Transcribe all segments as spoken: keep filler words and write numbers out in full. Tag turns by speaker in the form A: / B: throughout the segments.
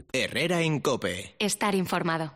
A: Herrera en COPE.
B: Estar informado.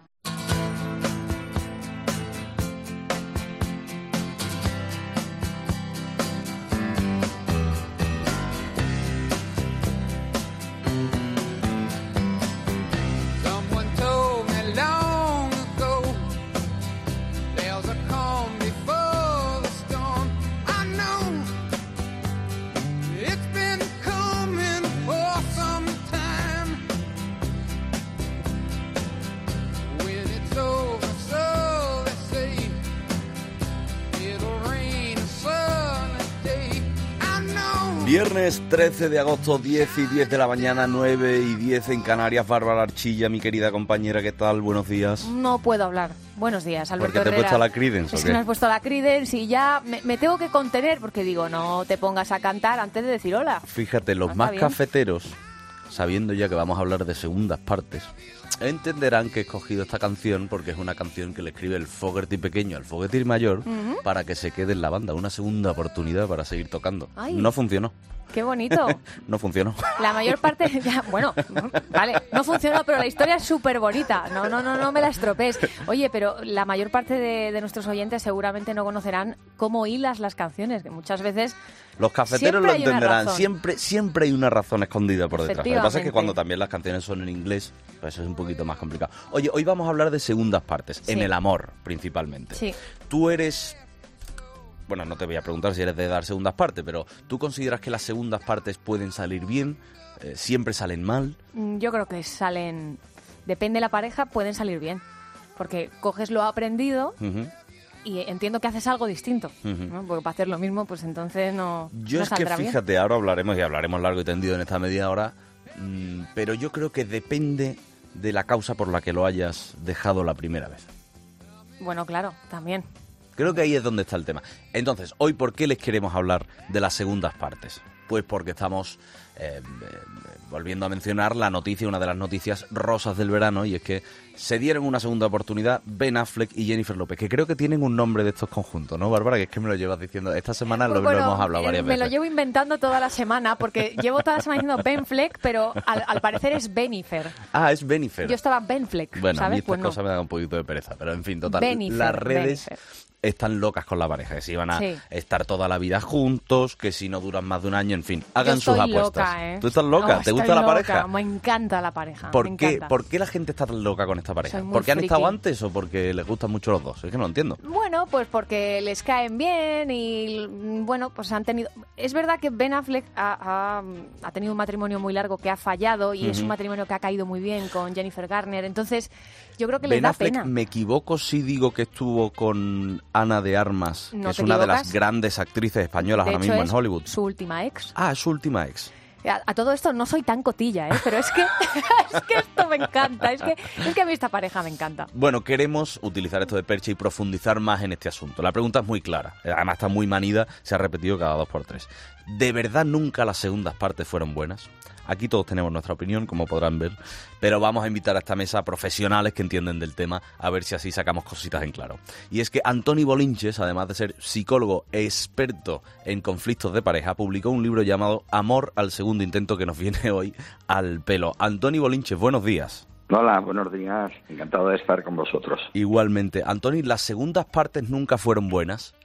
C: Viernes trece de agosto, diez y diez de la mañana, nueve y diez en Canarias. Bárbara Archilla, mi querida compañera, ¿qué tal? Buenos días.
D: No puedo hablar. Buenos días, Alberto
C: ¿Por qué te
D: Herrera.
C: he puesto a la Creedence o
D: Es
C: qué?
D: que me has puesto a la Creedence y ya me, me tengo que contener porque digo, no te pongas a cantar antes de decir hola.
C: Fíjate, los
D: Ah,
C: más
D: está bien.
C: cafeteros, sabiendo ya que vamos a hablar de segundas partes, entenderán que he escogido esta canción porque es una canción que le escribe el Fogerty pequeño al Fogerty mayor
D: Ujú.
C: para que se quede en la banda, una segunda oportunidad para seguir tocando.
D: Ay.
C: No funcionó,
D: Qué bonito.
C: no funcionó.
D: La mayor parte, ya, bueno, vale, no funcionó, pero la historia es súper bonita. No, no, no, no me la estropees. Oye, pero la mayor parte de, de nuestros oyentes seguramente no conocerán cómo hilas las canciones, que muchas veces
C: Los cafeteros
D: Siempre
C: lo
D: hay una
C: entenderán,
D: razón.
C: siempre siempre hay una razón escondida por detrás. Lo que pasa es que
D: Efectivamente.
C: cuando también las canciones son en inglés, pues eso es un poquito más complicado. Oye, hoy vamos a hablar de segundas partes,
D: Sí.
C: en el amor principalmente.
D: Sí.
C: Tú eres... Bueno, no te voy a preguntar si eres de dar segundas partes, pero ¿tú consideras que las segundas partes pueden salir bien? Eh, ¿Siempre salen mal?
D: Mm, Yo creo que salen, depende de la pareja, pueden salir bien. Porque coges lo aprendido
C: Ujú.
D: y entiendo que haces algo distinto.
C: Ujú.
D: ¿no? Porque para hacer lo mismo, pues entonces no,
C: Yo
D: no
C: es que
D: saldrá bien.
C: fíjate, ahora hablaremos y hablaremos largo y tendido en esta media hora, mmm, pero yo creo que depende de la causa por la que lo hayas dejado la primera vez.
D: Bueno, claro, también.
C: Creo que ahí es donde está el tema. Entonces, hoy, ¿por qué les queremos hablar de las segundas partes? Pues porque estamos eh, eh, volviendo a mencionar la noticia, una de las noticias rosas del verano, y es que se dieron una segunda oportunidad Ben Affleck y Jennifer López, que creo que tienen un nombre de estos conjuntos, ¿no, Bárbara? Que es que me lo llevas diciendo. Esta semana lo,
D: Bueno,
C: lo hemos hablado
D: eh,
C: varias
D: me
C: veces.
D: lo llevo inventando toda la semana, porque llevo toda la semana diciendo Ben Fleck, pero al, al parecer es Benifer.
C: Ah, es Benifer.
D: Yo estaba Ben Fleck,
C: Bueno, a
D: ¿sabes?
C: mí estas
D: Pues no.
C: cosas me dan un poquito de pereza, pero en fin, total.
D: Benifer,
C: las redes
D: Benifer.
C: están locas con la pareja, que si van a
D: Sí.
C: estar toda la vida juntos, que si no duran más de un año, en fin, hagan
D: Yo
C: sus
D: estoy
C: apuestas.
D: loca, ¿eh?
C: ¿Tú estás loca?
D: No,
C: ¿Te gusta
D: estoy
C: la
D: loca.
C: pareja?
D: Me encanta la pareja.
C: ¿Por
D: me
C: qué,
D: encanta.
C: ¿Por qué la gente está tan loca con esta pareja?
D: Soy muy
C: ¿Porque han estado
D: friki.
C: antes o porque les gustan mucho los dos? Es que no lo entiendo.
D: Bueno, pues porque les caen bien y, mm, bueno, pues han tenido... Es verdad que Ben Affleck ha, ha- ha tenido un matrimonio muy largo que ha fallado y es
C: Ujú.
D: un matrimonio que ha caído muy bien con Jennifer Garner. Entonces, yo creo que les
C: Ben
D: da
C: Affleck,
D: pena.
C: me equivoco si digo que estuvo con Ana de Armas,
D: No
C: que es
D: te
C: una de las
D: equivocas.
C: grandes actrices españolas
D: De
C: ahora
D: hecho,
C: mismo
D: es
C: en Hollywood.
D: su última ex.
C: Ah, es su última ex.
D: A, a todo esto no soy tan cotilla, ¿eh? Pero es que, es que esto me encanta. Es que, es que a mí esta pareja me encanta.
C: Bueno, queremos utilizar esto de percha y profundizar más en este asunto. La pregunta es muy clara, además está muy manida, se ha repetido cada dos por tres. ¿De verdad nunca las segundas partes fueron buenas? Aquí todos tenemos nuestra opinión, como podrán ver, pero vamos a invitar a esta mesa a profesionales que entienden del tema, a ver si así sacamos cositas en claro. Y es que Antoni Bolinches, además de ser psicólogo experto en conflictos de pareja, publicó un libro llamado Amor al segundo intento, que nos viene hoy al pelo. Antoni Bolinches, buenos días.
E: Hola, buenos días. Encantado de estar con vosotros.
C: Igualmente. Antoni, ¿las segundas partes nunca fueron buenas?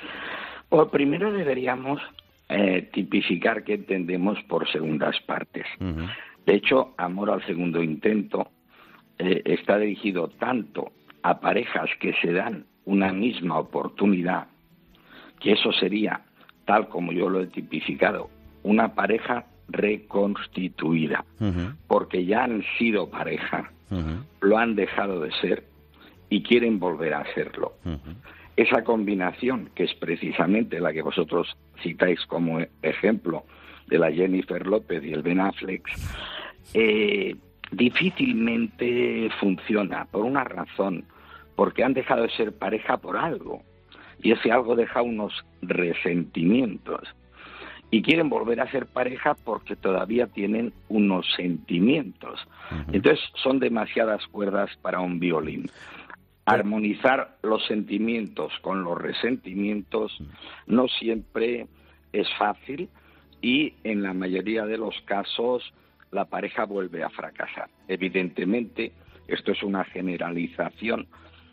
E: Pues primero deberíamos eh, tipificar qué entendemos por segundas partes.
C: Uh-huh.
E: De hecho, Amor al segundo intento eh, está dirigido tanto a parejas que se dan una misma oportunidad, que eso sería, tal como yo lo he tipificado, una pareja reconstituida,
C: Uh-huh.
E: porque ya han sido pareja,
C: Uh-huh.
E: lo han dejado de ser y quieren volver a serlo.
C: Uh-huh.
E: Esa combinación, que es precisamente la que vosotros citáis como ejemplo de la Jennifer López y el Ben Affleck, eh, difícilmente funciona por una razón, porque han dejado de ser pareja por algo, y ese algo deja unos resentimientos, y quieren volver a ser pareja porque todavía tienen unos sentimientos.
C: Uh-huh.
E: Entonces son demasiadas cuerdas para un violín. Armonizar los sentimientos con los resentimientos no siempre es fácil y en la mayoría de los casos la pareja vuelve a fracasar. Evidentemente, esto es una generalización,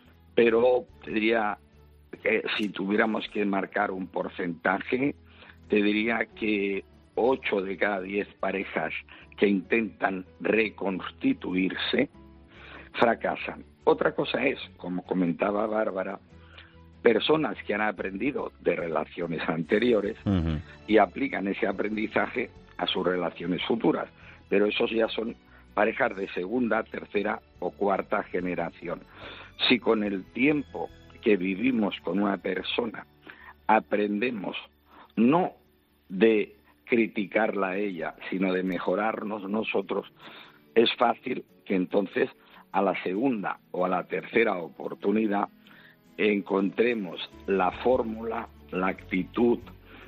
E: pero te diría que si tuviéramos que marcar un porcentaje, te diría que ocho de cada diez parejas que intentan reconstituirse fracasan. Otra cosa es, como comentaba Bárbara, personas que han aprendido de relaciones anteriores uh-huh. y aplican ese aprendizaje a sus relaciones futuras, pero esos ya son parejas de segunda, tercera o cuarta generación. Si con el tiempo que vivimos con una persona aprendemos no de criticarla a ella, sino de mejorarnos nosotros, es fácil que entonces a la segunda o a la tercera oportunidad encontremos la fórmula, la actitud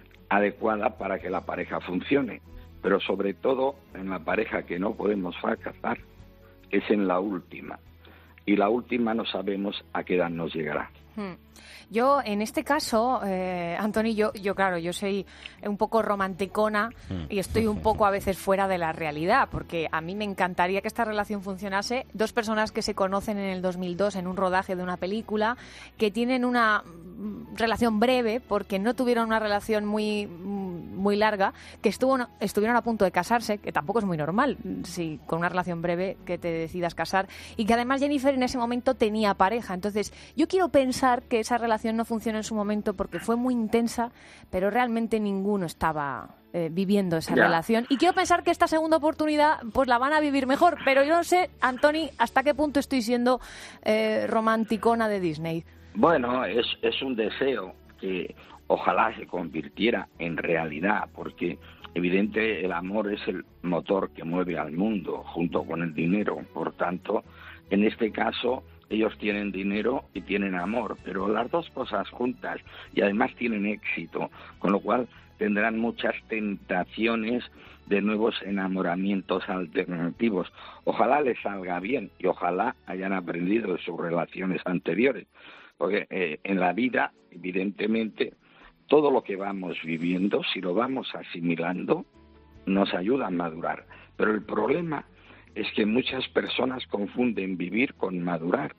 E: adecuada para que la pareja funcione. Pero sobre todo en la pareja que no podemos fracasar es en la última. Y la última no sabemos a qué edad nos llegará.
D: Hmm. Yo, en este caso, eh, Antoni, yo, yo, claro, yo soy un poco romanticona y estoy un poco a veces fuera de la realidad, porque a mí me encantaría que esta relación funcionase. Dos personas que se conocen en el dos mil dos en un rodaje de una película, que tienen una relación breve, porque no tuvieron una relación muy, muy larga, que estuvo, estuvieron a punto de casarse, que tampoco es muy normal, si con una relación breve que te decidas casar, y que además Jennifer en ese momento tenía pareja. Entonces, yo quiero pensar que esa relación no funcionó en su momento porque fue muy intensa, pero realmente ninguno estaba eh, viviendo esa ya. relación. Y quiero pensar que esta segunda oportunidad pues la van a vivir mejor, pero yo no sé, Antoni, hasta qué punto estoy siendo eh, romanticona de Disney.
E: Bueno, es, es un deseo que ojalá se convirtiera en realidad, porque evidente el amor es el motor que mueve al mundo junto con el dinero. Por tanto, en este caso ellos tienen dinero y tienen amor, pero las dos cosas juntas, y además tienen éxito, con lo cual tendrán muchas tentaciones de nuevos enamoramientos alternativos. Ojalá les salga bien y ojalá hayan aprendido de sus relaciones anteriores, porque eh, en la vida, evidentemente, todo lo que vamos viviendo, si lo vamos asimilando, nos ayuda a madurar. Pero el problema es que muchas personas confunden vivir con madurar.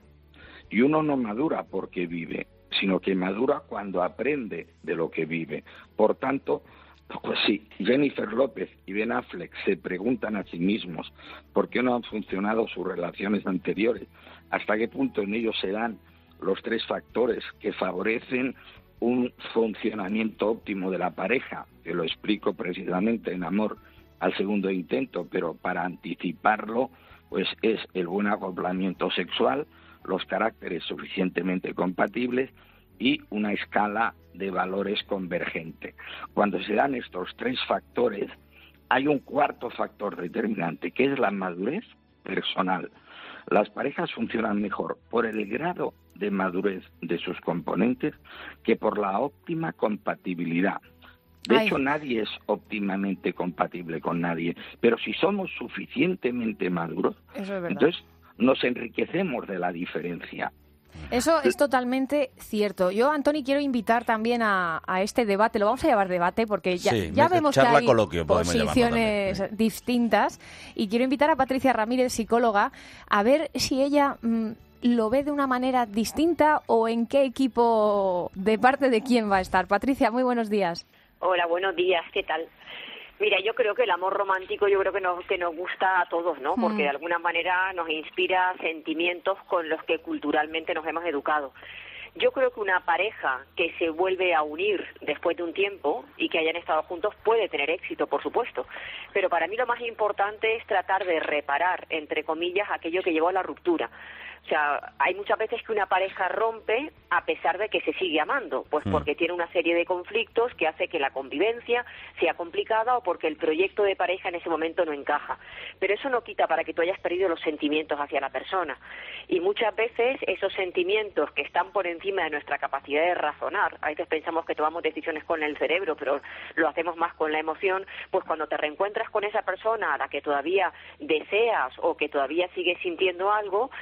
E: Y uno no madura porque vive, sino que madura cuando aprende de lo que vive. Por tanto, pues sí, Jennifer López y Ben Affleck se preguntan a sí mismos por qué no han funcionado sus relaciones anteriores, hasta qué punto en ellos se dan los tres factores que favorecen un funcionamiento óptimo de la pareja, que lo explico precisamente en Amor al segundo intento, pero para anticiparlo, pues es el buen acoplamiento sexual, los caracteres suficientemente compatibles y una escala de valores convergente. Cuando se dan estos tres factores, hay un cuarto factor determinante, que es la madurez personal. Las parejas funcionan mejor por el grado de madurez de sus componentes que por la óptima compatibilidad. De Ay. hecho, nadie es óptimamente compatible con nadie, pero si somos suficientemente maduros,
D: Eso es verdad.
E: entonces nos enriquecemos de la diferencia.
D: Eso es totalmente cierto. Yo, Antoni, quiero invitar también a, a este debate, lo vamos a llamar debate porque ya,
C: sí,
D: ya vemos que hay
C: coloquio,
D: posiciones
C: también, ¿sí?
D: distintas, y quiero invitar a Patricia Ramírez, psicóloga, a ver si ella mmm, lo ve de una manera distinta o en qué equipo, de parte de quién va a estar. Patricia, muy buenos días.
A: Hola, buenos días, ¿qué tal? Mira, yo creo que el amor romántico yo creo que nos, que nos gusta a todos, ¿no? Porque mm. de alguna manera nos inspira sentimientos con los que culturalmente nos hemos educado. Yo creo que una pareja que se vuelve a unir después de un tiempo y que hayan estado juntos puede tener éxito, por supuesto. Pero para mí lo más importante es tratar de reparar, entre comillas, aquello que llevó a la ruptura. O sea, hay muchas veces que una pareja rompe a pesar de que se sigue amando, pues porque tiene una serie de conflictos que hace que la convivencia sea complicada o porque el proyecto de pareja en ese momento no encaja. Pero eso no quita para que tú hayas perdido los sentimientos hacia la persona. Y muchas veces esos sentimientos que están por encima de nuestra capacidad de razonar, a veces pensamos que tomamos decisiones con el cerebro, pero lo hacemos más con la emoción, pues cuando te reencuentras con esa persona a la que todavía deseas o que todavía sigues sintiendo algo, eh,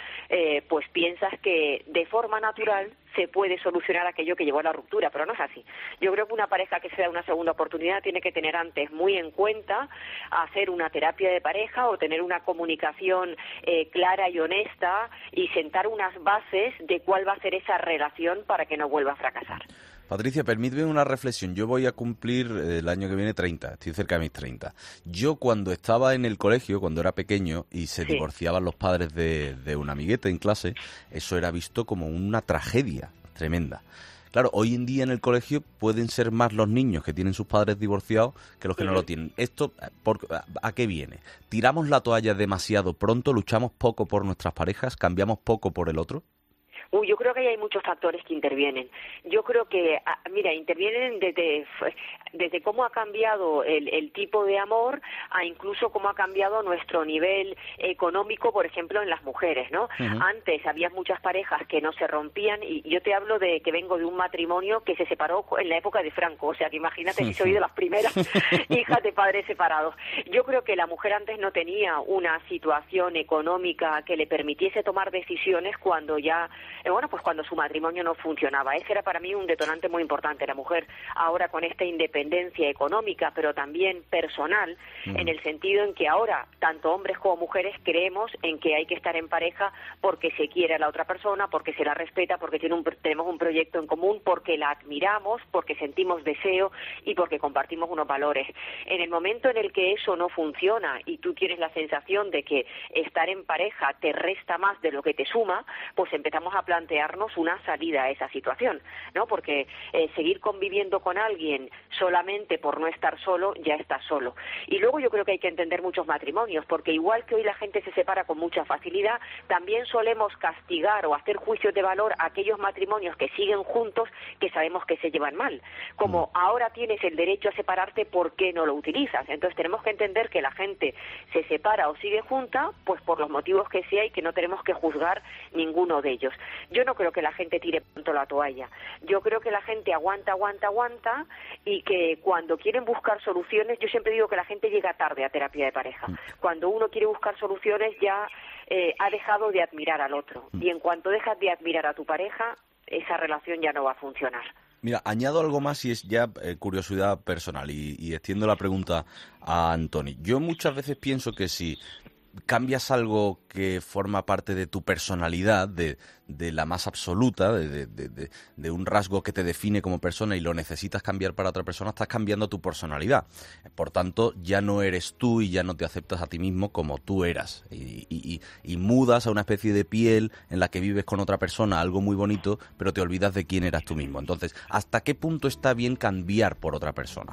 A: eh, pues piensas que de forma natural se puede solucionar aquello que llevó a la ruptura, pero no es así. Yo creo que una pareja que se da una segunda oportunidad tiene que tener antes muy en cuenta hacer una terapia de pareja o tener una comunicación eh, clara y honesta y sentar unas bases de cuál va a ser esa relación para que no vuelva a fracasar.
C: Patricia, permíteme una reflexión. Yo voy a cumplir eh, el año que viene treinta, estoy cerca de mis treinta. Yo cuando estaba en el colegio, cuando era pequeño y se sí. divorciaban los padres de, de un amiguete en clase, eso era visto como una tragedia tremenda. Claro, hoy en día en el colegio pueden ser más los niños que tienen sus padres divorciados que los que uh-huh. no lo tienen. ¿Esto por, a qué viene? ¿Tiramos la toalla demasiado pronto? ¿Luchamos poco por nuestras parejas? ¿Cambiamos poco por el otro?
A: Uy, yo creo que ahí hay muchos factores que intervienen. Yo creo que, mira, intervienen desde, desde cómo ha cambiado el, el tipo de amor a incluso cómo ha cambiado nuestro nivel económico, por ejemplo, en las mujeres, ¿no? Uh-huh. Antes había muchas parejas que no se rompían y yo te hablo de que vengo de un matrimonio que se separó en la época de Franco, o sea, que imagínate si soy de las primeras hijas de padres separados. Yo creo que la mujer antes no tenía una situación económica que le permitiese tomar decisiones cuando ya... bueno, pues cuando su matrimonio no funcionaba. Ese era para mí un detonante muy importante. La mujer ahora con esta independencia económica, pero también personal, uh-huh. en el sentido en que ahora, tanto hombres como mujeres, creemos en que hay que estar en pareja porque se quiere a la otra persona, porque se la respeta, porque tiene un, tenemos un proyecto en común, porque la admiramos, porque sentimos deseo y porque compartimos unos valores. En el momento en el que eso no funciona y tú tienes la sensación de que estar en pareja te resta más de lo que te suma, pues empezamos a plantearnos una salida a esa situación, ¿no? Porque eh, seguir conviviendo con alguien solamente por no estar solo, ya estás solo. Y luego yo creo que hay que entender muchos matrimonios, porque igual que hoy la gente se separa con mucha facilidad, también solemos castigar o hacer juicios de valor a aquellos matrimonios que siguen juntos que sabemos que se llevan mal. Como ahora tienes el derecho a separarte, ¿por qué no lo utilizas? Entonces tenemos que entender que la gente se separa o sigue junta, pues por los motivos que sea y que no tenemos que juzgar ninguno de ellos. Yo no creo que la gente tire pronto la toalla. Yo creo que la gente aguanta, aguanta, aguanta y que cuando quieren buscar soluciones, yo siempre digo que la gente llega tarde a terapia de pareja. Cuando uno quiere buscar soluciones ya eh, ha dejado de admirar al otro. Y en cuanto dejas de admirar a tu pareja, esa relación ya no va a funcionar.
C: Mira, añado algo más y es ya eh, curiosidad personal y, y extiendo la pregunta a Antoni. Yo muchas veces pienso que si cambias algo que forma parte de tu personalidad, de, de la más absoluta, de, de, de, de un rasgo que te define como persona y lo necesitas cambiar para otra persona, estás cambiando tu personalidad. Por tanto, ya no eres tú y ya no te aceptas a ti mismo como tú eras. Y, y, y mudas a una especie de piel en la que vives con otra persona, algo muy bonito, pero te olvidas de quién eras tú mismo. Entonces, ¿hasta qué punto está bien cambiar por otra persona?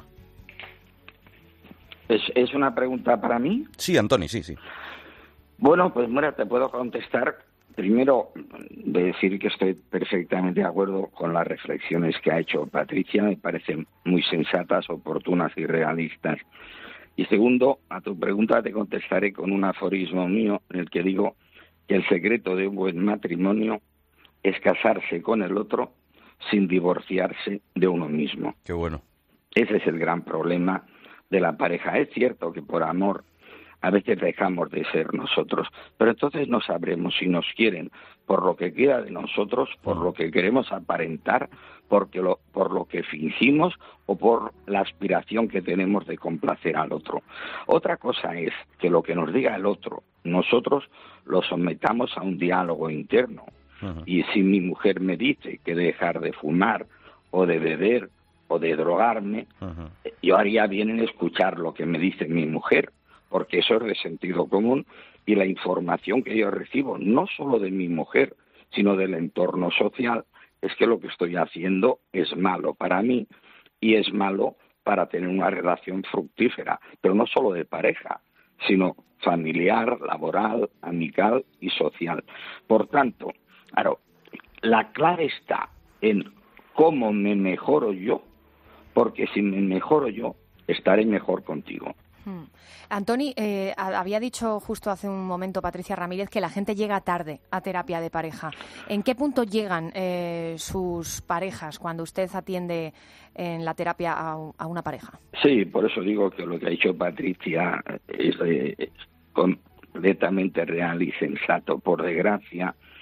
E: ¿Es, es una pregunta para mí?
C: Sí, Antoni, sí, sí.
E: Bueno, pues mira, te puedo contestar. Primero, de decir que estoy perfectamente de acuerdo con las reflexiones que ha hecho Patricia, me parecen muy sensatas, oportunas y realistas. Y segundo, a tu pregunta te contestaré con un aforismo mío en el que digo que el secreto de un buen matrimonio es casarse con el otro sin divorciarse de uno mismo.
C: Qué bueno.
E: Ese es el gran problema de la pareja. Es cierto que por amor a veces dejamos de ser nosotros, pero entonces no sabremos si nos quieren por lo que queda de nosotros, por lo que queremos aparentar, porque lo, por lo que fingimos o por la aspiración que tenemos de complacer al otro. Otra cosa es que lo que nos diga el otro, nosotros lo sometamos a un diálogo interno. Uh-huh. Y si mi mujer me dice que dejar de fumar o de beber o de drogarme, uh-huh. yo haría bien en escuchar lo que me dice mi mujer, porque eso es de sentido común y la información que yo recibo, no solo de mi mujer, sino del entorno social, es que lo que estoy haciendo es malo para mí y es malo para tener una relación fructífera, pero no solo de pareja, sino familiar, laboral, amical y social. Por tanto, claro, la clave está en cómo me mejoro yo, porque si me mejoro yo, estaré mejor contigo.
D: Hmm. Antoni, eh, había dicho justo hace un momento Patricia Ramírez que la gente llega tarde a terapia de pareja. ¿En qué punto llegan eh, sus parejas cuando usted atiende en la terapia a, a una pareja?
E: Sí, por eso digo que lo que ha dicho Patricia es, eh, es completamente real y sensato. Por desgracia,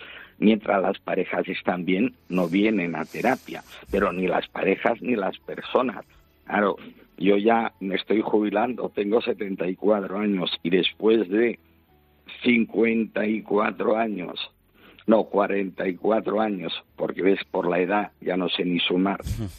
E: Mientras las parejas están bien, no vienen a terapia, pero ni las parejas ni las personas. Claro, yo ya me estoy jubilando, tengo setenta y cuatro años y después de cincuenta y cuatro años, no, cuarenta y cuatro años, porque ves, por la edad ya no sé ni sumar,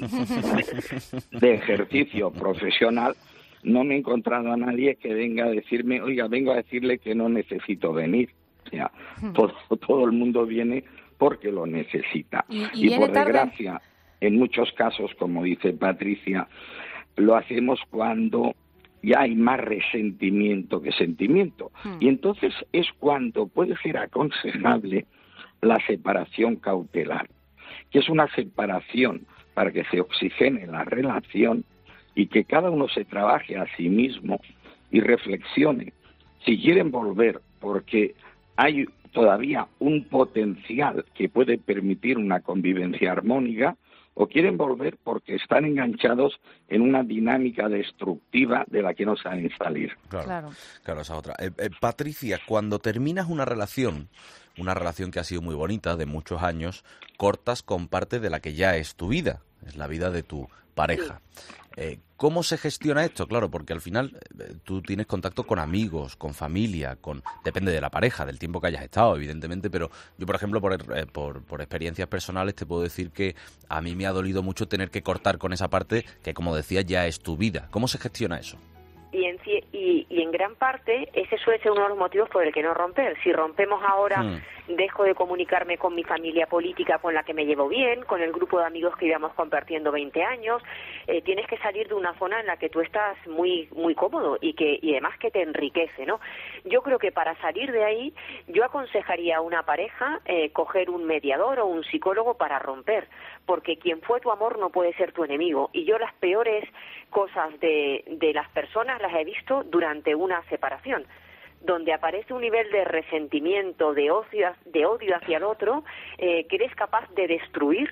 E: de ejercicio profesional, no me he encontrado a nadie que venga a decirme, oiga, vengo a decirle que no necesito venir. O sea, todo, todo el mundo viene porque lo necesita.
D: Y, y,
E: y por
D: tarde.
E: desgracia, en muchos casos, como dice Patricia, lo hacemos cuando ya hay más resentimiento que sentimiento. Hmm. Y entonces es cuando puede ser aconsejable la separación cautelar, que es una separación para que se oxigene la relación y que cada uno se trabaje a sí mismo y reflexione si quieren volver, porque hay todavía un potencial que puede permitir una convivencia armónica, o quieren volver porque están enganchados en una dinámica destructiva de la que no saben salir.
C: Claro, claro, claro esa otra. Eh, eh, Patricia, cuando terminas una relación, una relación que ha sido muy bonita, de muchos años, cortas con parte de la que ya es tu vida, es la vida de tu pareja. Sí. Eh, ¿Cómo se gestiona esto? Claro, porque al final eh, tú tienes contacto con amigos, con familia, con depende de la pareja, del tiempo que hayas estado, evidentemente, pero yo, por ejemplo, por, eh, por, por experiencias personales te puedo decir que a mí me ha dolido mucho tener que cortar con esa parte que, como decía, ya es tu vida. ¿Cómo se gestiona eso?
A: Y en, y, y en gran parte ese suele ser uno de los motivos por el que no romper. Si rompemos ahora, mm. dejo de comunicarme con mi familia política con la que me llevo bien, con el grupo de amigos que íbamos compartiendo veinte años, eh, tienes que salir de una zona en la que tú estás muy muy cómodo y que y además que te enriquece, ¿no? Yo creo que para salir de ahí, yo aconsejaría a una pareja eh, coger un mediador o un psicólogo para romper, porque quien fue tu amor no puede ser tu enemigo. Y yo las peores cosas de, de las personas las he visto durante una separación, donde aparece un nivel de resentimiento, de odio, de odio hacia el otro, eh, que eres capaz de destruir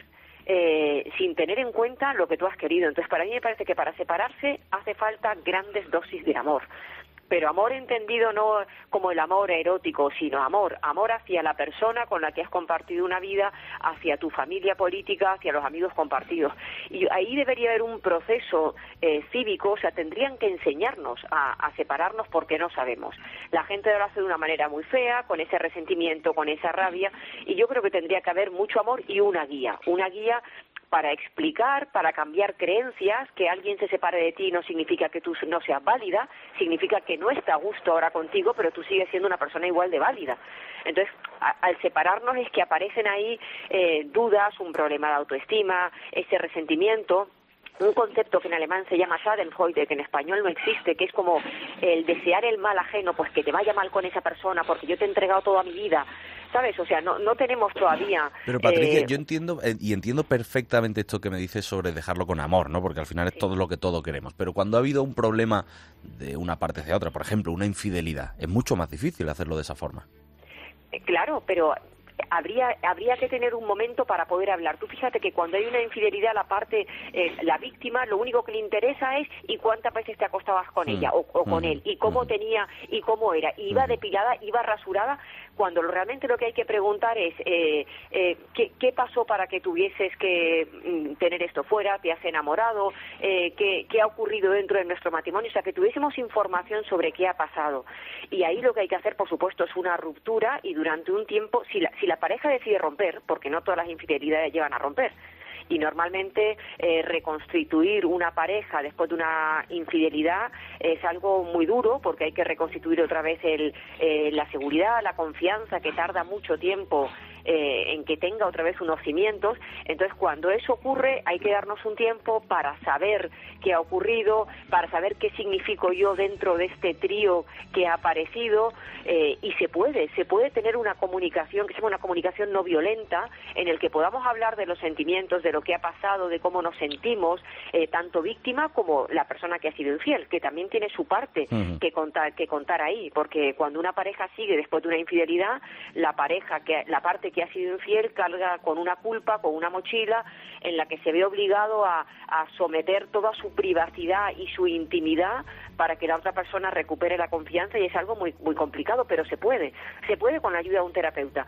A: eh, sin tener en cuenta lo que tú has querido. Entonces, para mí me parece que para separarse hace falta grandes dosis de amor. Pero amor entendido no como el amor erótico, sino amor, amor hacia la persona con la que has compartido una vida, hacia tu familia política, hacia los amigos compartidos. Y ahí debería haber un proceso eh, cívico, o sea, tendrían que enseñarnos a, a separarnos porque no sabemos. La gente lo hace de una manera muy fea, con ese resentimiento, con esa rabia, y yo creo que tendría que haber mucho amor y una guía, una guía para explicar, para cambiar creencias. Que alguien se separe de ti no significa que tú no seas válida, significa que no está a gusto ahora contigo, pero tú sigues siendo una persona igual de válida. Entonces, a, al separarnos es que aparecen ahí eh, dudas, un problema de autoestima, ese resentimiento. Un concepto que en alemán se llama Schadenfreude, que en español no existe, que es como el desear el mal ajeno, pues que te vaya mal con esa persona, porque yo te he entregado toda mi vida, ¿sabes? O sea, no, no tenemos todavía...
C: Pero Patricia,
A: eh...
C: yo entiendo, eh, y entiendo perfectamente esto que me dices sobre dejarlo con amor, ¿no? Porque al final es sí. todo lo que todo queremos. Pero cuando ha habido un problema de una parte hacia otra, por ejemplo, una infidelidad, es mucho más difícil hacerlo de esa forma.
A: Eh, claro, pero... Habría, habría que tener un momento para poder hablar. Tú fíjate que cuando hay una infidelidad, la parte, eh, la víctima, lo único que le interesa es y cuántas veces te acostabas con mm. ella o, o con mm. él, y cómo mm. tenía, y cómo era. Iba mm. depilada, iba rasurada, cuando realmente lo que hay que preguntar es eh, eh, ¿qué, ¿qué pasó para que tuvieses que mm, tener esto fuera? ¿Te has enamorado? Eh, ¿qué, ¿Qué ha ocurrido dentro de nuestro matrimonio? O sea, que tuviésemos información sobre qué ha pasado. Y ahí lo que hay que hacer, por supuesto, es una ruptura, y durante un tiempo, si la, si la pareja decide romper, porque no todas las infidelidades llevan a romper, y normalmente eh, reconstituir una pareja después de una infidelidad es algo muy duro, porque hay que reconstituir otra vez el, eh, la seguridad, la confianza, que tarda mucho tiempo eh, en que tenga otra vez unos cimientos. Entonces, cuando eso ocurre, hay que darnos un tiempo para saber qué ha ocurrido, para saber qué significo yo dentro de este trío que ha aparecido, eh, y se puede, se puede tener una comunicación que sea una comunicación no violenta, en el que podamos hablar de los sentimientos, de lo que ha pasado, de cómo nos sentimos, eh, tanto víctima como la persona que ha sido infiel, que también tiene su parte uh-huh. que contar, que contar ahí, porque cuando una pareja sigue después de una infidelidad, la pareja que la parte que ha sido infiel carga con una culpa, con una mochila en la que se ve obligado a, a someter toda su privacidad y su intimidad para que la otra persona recupere la confianza, y es algo muy muy complicado, pero se puede, se puede con la ayuda de un terapeuta.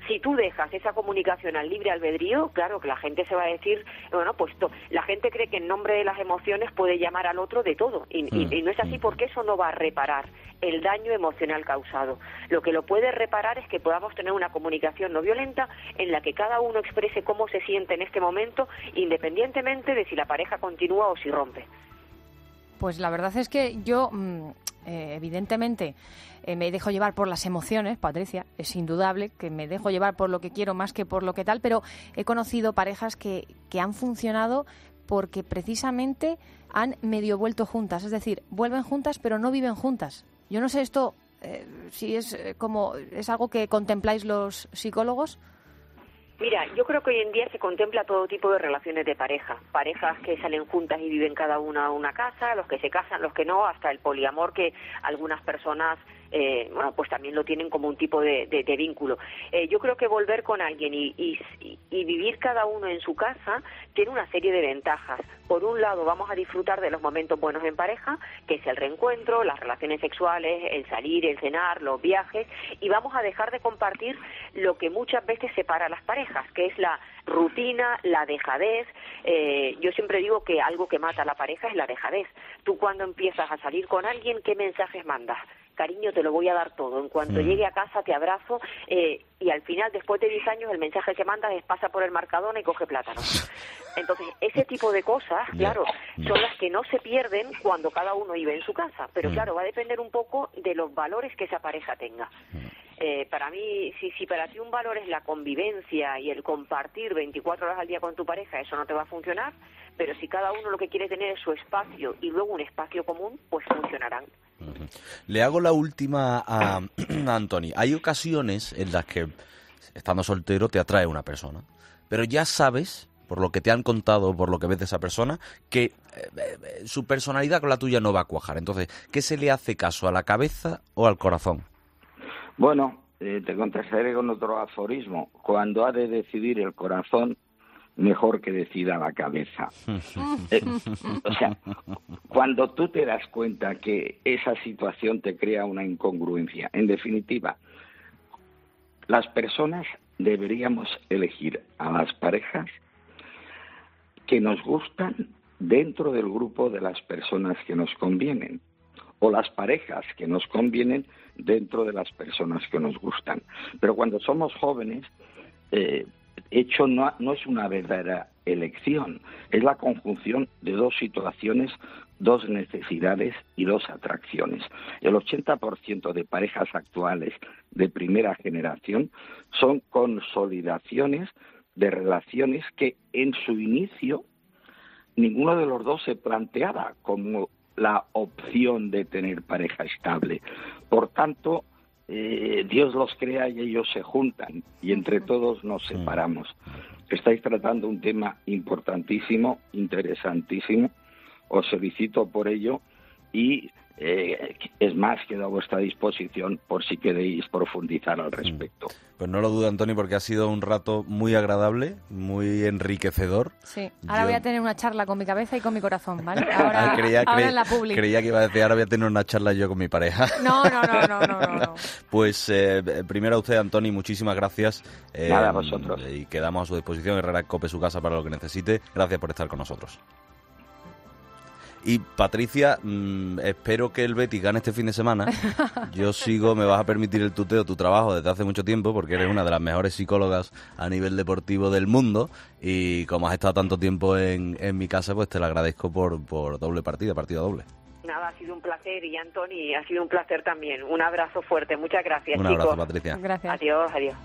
A: Si tú dejas esa comunicación al libre albedrío, claro que la gente se va a decir, bueno, pues to, la gente cree que en nombre de las emociones puede llamar al otro de todo, y, mm. y, y no es así, porque eso no va a reparar el daño emocional causado. Lo que lo puede reparar es que podamos tener una comunicación no violenta en la que cada uno exprese cómo se siente en este momento, independientemente de si la pareja continúa o si rompe.
D: Pues la verdad es que yo, eh, evidentemente, eh, me dejo llevar por las emociones, Patricia, es indudable que me dejo llevar por lo que quiero más que por lo que tal, pero he conocido parejas que, que han funcionado porque precisamente han medio vuelto juntas, es decir, vuelven juntas pero no viven juntas. Yo no sé esto, eh, si es eh, como es algo que contempláis los psicólogos.
A: Mira, yo creo que hoy en día se contempla todo tipo de relaciones de pareja. Parejas que salen juntas y viven cada una en una casa, los que se casan, los que no, hasta el poliamor, que algunas personas, eh, bueno, pues también lo tienen como un tipo de, de, de vínculo. Eh, yo creo que volver con alguien y, y, y vivir cada uno en su casa tiene una serie de ventajas. Por un lado, vamos a disfrutar de los momentos buenos en pareja, que es el reencuentro, las relaciones sexuales, el salir, el cenar, los viajes, y vamos a dejar de compartir lo que muchas veces separa a las parejas, que es la rutina, la dejadez. Eh, yo siempre digo que algo que mata a la pareja es la dejadez. Tú cuando empiezas a salir con alguien, ¿qué mensajes mandas? Cariño, te lo voy a dar todo. En cuanto mm. llegue a casa te abrazo, eh, y al final, después de diez años, el mensaje que mandas es pasa por el Mercadona y coge plátanos. Entonces, ese tipo de cosas, claro, son las que no se pierden cuando cada uno vive en su casa. Pero claro, va a depender un poco de los valores que esa pareja tenga. Eh, para mí, si, si para ti un valor es la convivencia y el compartir veinticuatro horas al día con tu pareja, eso no te va a funcionar. Pero si cada uno lo que quiere tener es su espacio y luego un espacio común, pues funcionarán.
C: Le hago la última a, a Antoni. Hay ocasiones en las que, estando soltero, te atrae una persona, pero ya sabes, por lo que te han contado, por lo que ves de esa persona, que eh, su personalidad con la tuya no va a cuajar. Entonces, ¿qué se le hace caso, a la cabeza o al corazón?
E: Bueno, eh, te contestaré con otro aforismo. Cuando ha de decidir el corazón, mejor que decida la cabeza. eh, o sea, cuando tú te das cuenta que esa situación te crea una incongruencia, en definitiva, las personas deberíamos elegir a las parejas que nos gustan dentro del grupo de las personas que nos convienen, o las parejas que nos convienen dentro de las personas que nos gustan. Pero cuando somos jóvenes, eh, hecho no, no es una verdadera elección, es la conjunción de dos situaciones, dos necesidades y dos atracciones. El ochenta por ciento de parejas actuales de primera generación son consolidaciones de relaciones que en su inicio ninguno de los dos se planteaba como la opción de tener pareja estable. Por tanto, eh, Dios los crea y ellos se juntan y entre todos nos separamos. Estáis tratando un tema importantísimo, interesantísimo. Os felicito por ello y eh, es más, quedo a vuestra disposición por si queréis profundizar al respecto.
C: Pues no lo dudo, Antoni, porque ha sido un rato muy agradable, muy enriquecedor.
D: Sí, ahora Yo... voy a tener una charla con mi cabeza y con mi corazón, ¿vale? Ahora,
C: creía,
D: ahora
C: creía,
D: en la publi.
C: Creía que iba a decir, ahora voy a tener una charla yo con mi pareja.
D: No, no, no, no, no, no. no.
C: Pues eh, primero a usted, Antoni, muchísimas gracias.
E: Eh, Nada, a vosotros.
C: Y quedamos a su disposición, Herrera Cope, su casa, para lo que necesite. Gracias por estar con nosotros. Y Patricia, mmm, espero que el Betis gane este fin de semana. Yo sigo, me vas a permitir el tuteo, tu trabajo desde hace mucho tiempo, porque eres una de las mejores psicólogas a nivel deportivo del mundo. Y como has estado tanto tiempo en, en mi casa, pues te lo agradezco por, por doble partida, partida doble.
A: Nada, ha sido un placer, y Antoni, ha sido un placer también. Un abrazo fuerte, muchas gracias,
C: un
A: chicos.
C: Un abrazo, Patricia.
D: Gracias.
A: Adiós, adiós.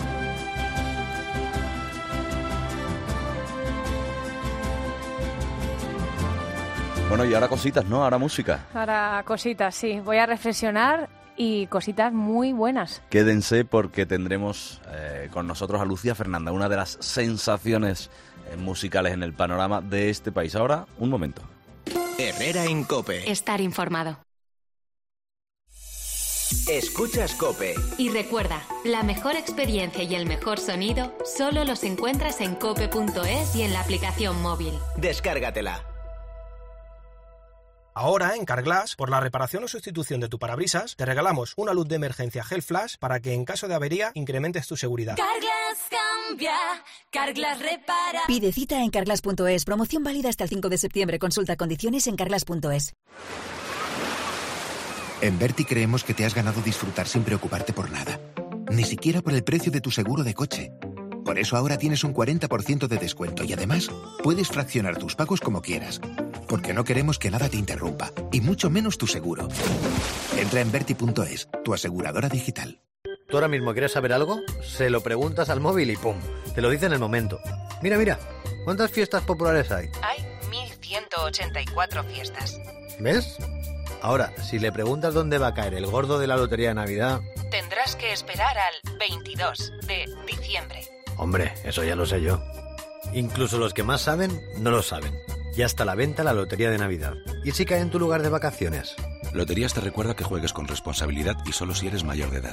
C: Bueno, y ahora cositas, ¿no? Ahora música.
D: Ahora cositas, sí. Voy a reflexionar y cositas muy buenas.
C: Quédense porque tendremos eh, con nosotros a Lucía Fernanda, una de las sensaciones eh, musicales en el panorama de este país. Ahora, un momento.
B: Herrera en COPE.
F: Estar informado.
B: Escuchas COPE.
F: Y recuerda, la mejor experiencia y el mejor sonido solo los encuentras en cope punto es y en la aplicación móvil.
B: Descárgatela.
G: Ahora, en Carglass, por la reparación o sustitución de tu parabrisas, te regalamos una luz de emergencia Gel Flash para que en caso de avería incrementes tu seguridad.
H: Carglass cambia, Carglass repara.
I: Pide cita en carglass punto es. Promoción válida hasta el cinco de septiembre. Consulta condiciones en carglass punto es.
J: En Berti creemos que te has ganado disfrutar sin preocuparte por nada. Ni siquiera por el precio de tu seguro de coche. Por eso ahora tienes un cuarenta por ciento de descuento y además puedes fraccionar tus pagos como quieras. Porque no queremos que nada te interrumpa, y mucho menos tu seguro. Entra en Berti punto es, tu aseguradora digital.
K: ¿Tú ahora mismo quieres saber algo? Se lo preguntas al móvil y ¡pum! Te lo dice en el momento. Mira, mira, ¿cuántas fiestas populares hay?
L: Hay mil ciento ochenta y cuatro fiestas.
K: ¿Ves? Ahora, si le preguntas dónde va a caer el gordo de la lotería de Navidad...
L: Tendrás que esperar al veintidós de diciembre.
K: Hombre, eso ya lo sé yo. Incluso los que más saben, no lo saben. Ya está a la venta la lotería de Navidad. ¿Y si cae en tu lugar de vacaciones?
M: Loterías te recuerda que juegues con responsabilidad y solo si eres mayor de edad.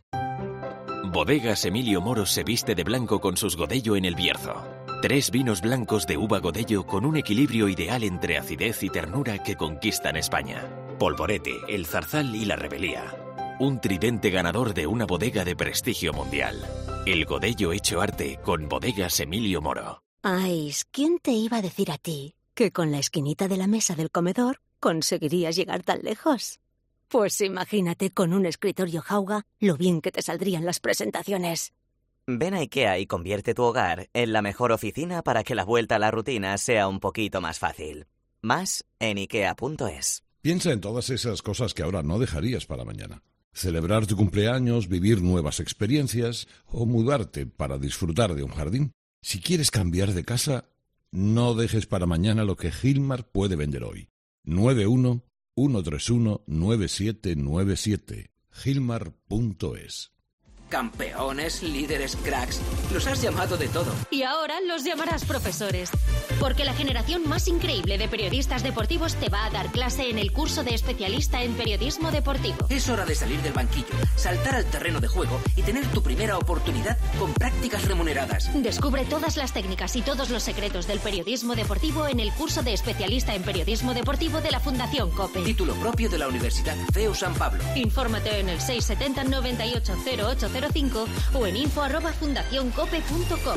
N: Bodegas Emilio Moro se viste de blanco con sus Godello en el Bierzo. Tres vinos blancos de uva Godello con un equilibrio ideal entre acidez y ternura que conquistan España. Polvorete, el Zarzal y la Rebelía. Un tridente ganador de una bodega de prestigio mundial. El Godello hecho arte con Bodegas Emilio Moro.
O: Ay, ¿quién te iba a decir a ti que con la esquinita de la mesa del comedor conseguirías llegar tan lejos? Pues imagínate con un escritorio Jauga lo bien que te saldrían las presentaciones.
P: Ven a IKEA y convierte tu hogar en la mejor oficina para que la vuelta a la rutina sea un poquito más fácil. Más en ikea punto es.
Q: Piensa en todas esas cosas que ahora no dejarías para mañana. Celebrar tu cumpleaños, vivir nuevas experiencias o mudarte para disfrutar de un jardín. Si quieres cambiar de casa, no dejes para mañana lo que Gilmar puede vender hoy. nueve uno uno tres uno nueve siete nueve siete. Gilmar punto es.
R: Campeones, líderes, cracks, los has llamado de todo.
F: Y ahora los llamarás profesores. Porque la generación más increíble de periodistas deportivos te va a dar clase en el curso de especialista en periodismo deportivo.
R: Es hora de salir del banquillo, saltar al terreno de juego y tener tu primera oportunidad con prácticas remuneradas.
F: Descubre todas las técnicas y todos los secretos del periodismo deportivo en el curso de especialista en periodismo deportivo de la Fundación COPE.
R: Título propio de la Universidad C E U San Pablo.
F: Infórmate en el seis siete cero nueve ocho cero ocho cero cinco o en info arroba fundacioncope punto com.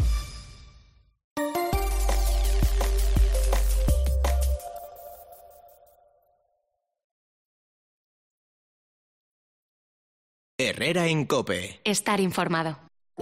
B: Herrera en COPE.
F: Estar informado.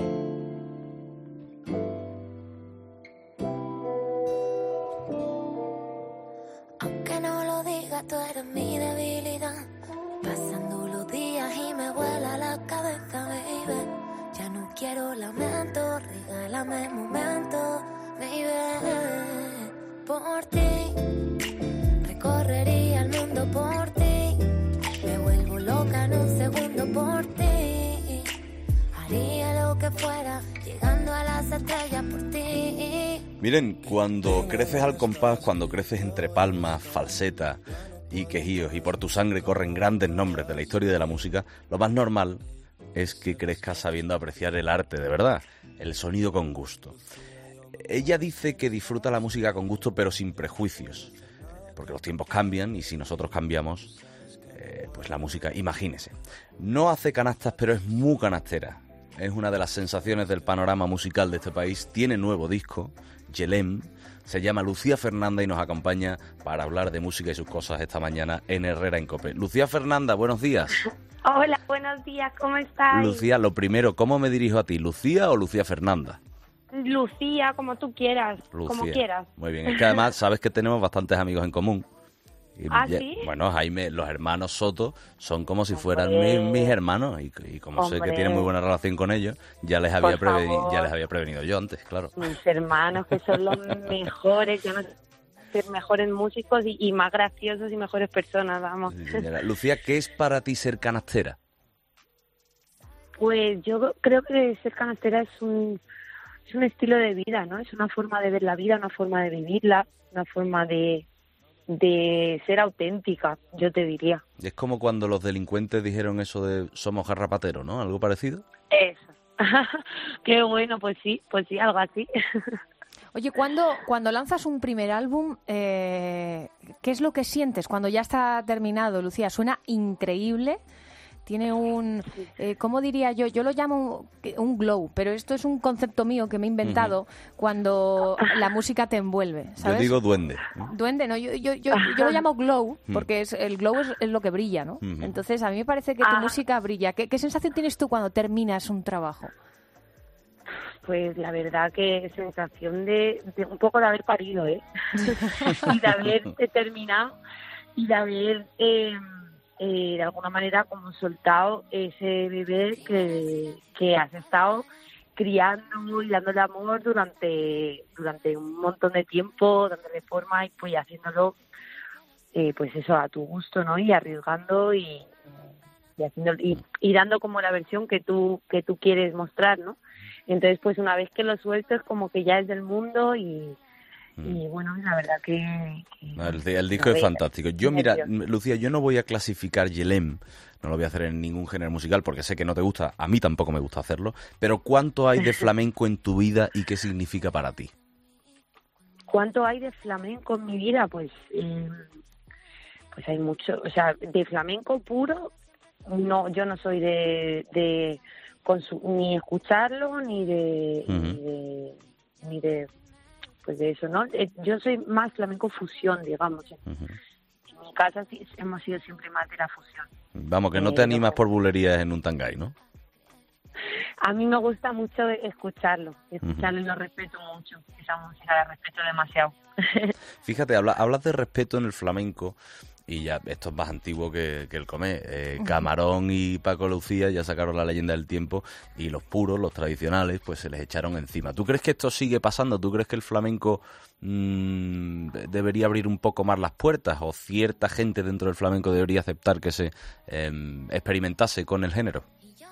H: Aunque no lo digas, tú eres mi debilidad. Pasando los días y me vuela la cabeza, baby. Ya no quiero lamento, regálame momento, baby. Por ti, recorrería el mundo por ti. Me vuelvo loca en un segundo por ti. Haría lo que fuera, llegando a las estrellas por ti.
C: Miren, cuando creces al compás, cuando creces entre palmas, falseta y quejíos, y por tu sangre corren grandes nombres de la historia de la música, lo más normal es que crezcas sabiendo apreciar el arte de verdad, el sonido con gusto. Ella dice que disfruta la música con gusto pero sin prejuicios, porque los tiempos cambian y si nosotros cambiamos, eh, pues la música, imagínese. No hace canastas pero es muy canastera, es una de las sensaciones del panorama musical de este país, tiene nuevo disco, Yelem. Se llama Lucía Fernanda y nos acompaña para hablar de música y sus cosas esta mañana en Herrera en COPE. Lucía Fernanda, buenos días.
S: Hola, buenos días, ¿cómo estás?
C: Lucía, lo primero, ¿cómo me dirijo a ti? ¿Lucía o Lucía Fernanda?
S: Lucía, como tú quieras,
C: Lucía.
S: como quieras.
C: Muy bien, es que además sabes que tenemos bastantes amigos en común. Y
S: ¿Ah,
C: ya,
S: sí?
C: Bueno, Jaime, los hermanos Soto son como si
S: Hombre.
C: fueran mis, mis hermanos y, y como
S: Hombre.
C: sé que tienen muy buena relación con ellos, ya les había
S: Por
C: preveni-
S: favor.
C: ya les había prevenido yo antes, claro.
S: Mis hermanos, que son los mejores, yo no sé ser mejores músicos y, y más graciosos y mejores personas, vamos.
C: Sí, señora. Lucía, ¿qué es para ti ser canastera?
S: Pues yo creo que ser canastera es un, es un estilo de vida, ¿no? Es una forma de ver la vida, una forma de vivirla, una forma de, de ser auténtica, yo te diría.
C: Es como cuando los delincuentes dijeron eso de somos garrapateros, ¿no? ¿Algo parecido?
S: Eso. Qué bueno, pues sí, pues sí, algo así.
D: Oye, cuando, cuando lanzas un primer álbum, eh, ¿qué es lo que sientes cuando ya está terminado, Lucía? Suena increíble. Tiene un, eh, ¿cómo diría yo? Yo lo llamo un, un glow, pero esto es un concepto mío que me he inventado uh-huh. cuando la música te envuelve, ¿sabes?
C: Yo digo duende.
D: Duende, no, yo, yo, yo, yo lo llamo glow, porque es, el glow es, es lo que brilla, ¿no? Uh-huh. Entonces, a mí me parece que tu ah. música brilla. ¿Qué, ¿Qué sensación tienes tú cuando terminas un trabajo?
S: Pues la verdad que sensación de, de un poco de haber parido, ¿eh? Y de haber terminado y de haber... Eh, Eh, de alguna manera como soltado ese bebé que, que has estado criando y dándole amor durante durante un montón de tiempo, dándole forma y pues haciéndolo eh, pues eso a tu gusto, ¿no? Y arriesgando y y, haciendo, y y dando como la versión que tú que tú quieres mostrar, ¿no? Entonces pues una vez que lo sueltas como que ya es del mundo y Y bueno, la verdad que... que
C: el, el disco es fantástico. Yo, mira, Lucía, yo no voy a clasificar Yelem, no lo voy a hacer en ningún género musical porque sé que no te gusta, a mí tampoco me gusta hacerlo, pero ¿cuánto hay de flamenco en tu vida y qué significa para ti?
S: ¿Cuánto hay de flamenco en mi vida? Pues, eh, pues hay mucho, o sea, de flamenco puro, no, yo no soy de, de consu- ni escucharlo, ni de... Uh-huh. ni de, ni de pues de eso, ¿no? Yo soy más flamenco fusión, digamos. Uh-huh. En mi casa sí hemos sido siempre más de la fusión.
C: Vamos, que no te eh, animas no, por bulerías en un tangay, ¿no?
S: A mí me gusta mucho escucharlo, escucharlo uh-huh. y lo respeto mucho. Esa música la respeto demasiado.
C: Fíjate, habla, hablas de respeto en el flamenco. Y ya, esto es más antiguo que, que el Comé. Eh, Camarón y Paco Lucía ya sacaron La Leyenda del Tiempo y los puros, los tradicionales, pues se les echaron encima. ¿Tú crees que esto sigue pasando? ¿Tú crees que el flamenco mmm, debería abrir un poco más las puertas? ¿O cierta gente dentro del flamenco debería aceptar que se eh, experimentase con el género?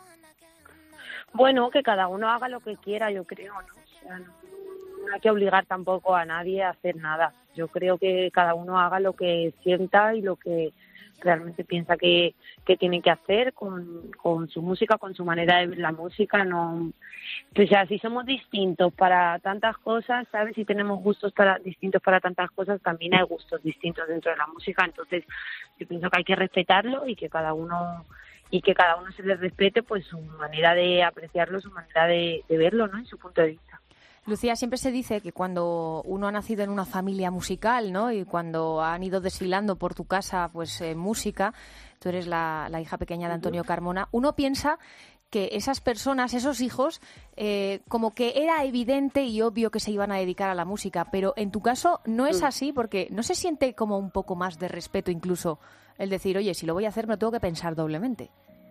S: Bueno, que cada uno haga lo que quiera, yo creo, ¿no? O sea, no, no hay que obligar tampoco a nadie a hacer nada. Yo creo que cada uno haga lo que sienta y lo que realmente piensa que, que tiene que hacer con, con su música, con su manera de ver la música. No, pues ya, si somos distintos para tantas cosas, ¿sabes? Si tenemos gustos para distintos para tantas cosas, también hay gustos distintos dentro de la música. Entonces, yo pienso que hay que respetarlo y que cada uno y que cada uno se le respete pues su manera de apreciarlo, su manera de, de verlo, ¿no? En su punto de vista.
D: Lucía, siempre se dice que cuando uno ha nacido en una familia musical, ¿no? Y cuando han ido desfilando por tu casa, pues eh, música, tú eres la, la hija pequeña de Antonio Carmona, uno piensa que esas personas, esos hijos, eh, como que era evidente y obvio que se iban a dedicar a la música, pero en tu caso no es así, porque no se siente como un poco más de respeto incluso el decir, oye, si lo voy a hacer me lo tengo que pensar doblemente.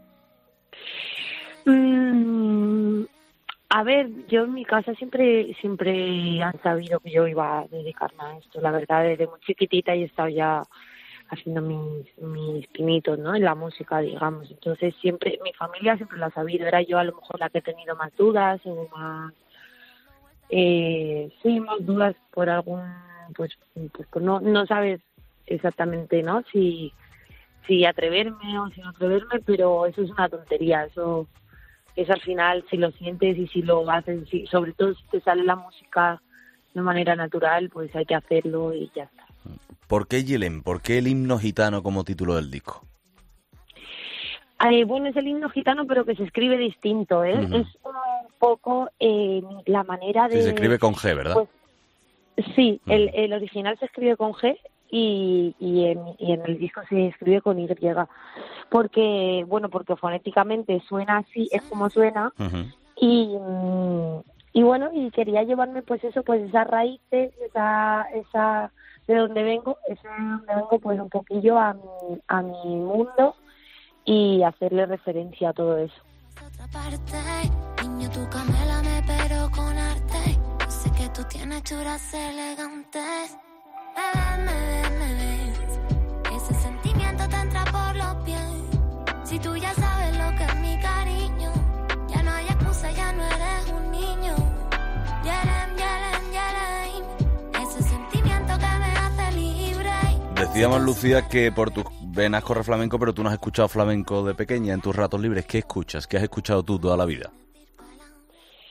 S: Mm. A ver, yo en mi casa siempre siempre han sabido que yo iba a dedicarme a esto. La verdad, desde muy chiquitita he estado ya haciendo mis, mis pinitos, ¿no? En la música, digamos. Entonces, siempre, mi familia siempre lo ha sabido. Era yo a lo mejor la que he tenido más dudas o más... Eh, sí, más dudas por algún... Pues, pues, pues no, no sabes exactamente, ¿no? Si, si atreverme o si no atreverme, pero eso es una tontería, eso... es al final si lo sientes y si lo haces, si, sobre todo si te sale la música de manera natural, pues hay que hacerlo y ya está.
C: ¿Por qué Yelem? ¿Por qué el himno gitano como título del disco?
S: Eh, bueno, es el himno gitano, pero que se escribe distinto, ¿eh? Uh-huh. Es un poco eh, la manera de...
C: Sí, se escribe con G, ¿verdad?
S: Pues, sí, uh-huh. el, el original se escribe con G y, y, en, y en el disco se escribe con Y. Porque, bueno, porque fonéticamente suena así, es como suena. Uh-huh. Y, y bueno, y quería llevarme pues eso, pues esas raíces, esa, esa de donde vengo, ese de donde vengo pues un poquillo a mi, a mi mundo y hacerle referencia a todo eso.
H: Otra parte, niño, tu camélame pero con arte. Yo sé que tú tienes churas elegantes. Me ves, me ves, me ves. Ese sentimiento te entra por los pies. Si tú ya sabes lo que es mi cariño, ya no hay excusa, ya no eres un niño. Yelem, yelem, yelem. Ese sentimiento que me hace libre.
C: Decíamos, Lucía, que por tus venas corre flamenco, pero tú no has escuchado flamenco de pequeña en tus ratos libres. ¿Qué escuchas? ¿Qué has escuchado tú toda la vida?